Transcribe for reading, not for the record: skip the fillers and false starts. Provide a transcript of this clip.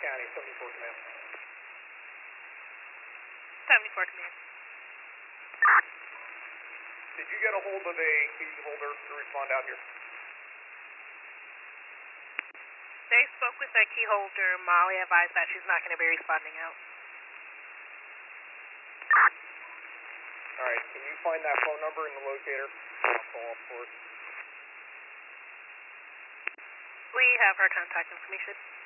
County, 74 Command. 74 Command. Did you get a hold of a key holder to respond out here? They spoke with a key holder. Molly advised that she's not going to be responding out. Alright, can you find that phone number in the locator? I'll call up for it. We have her contact information.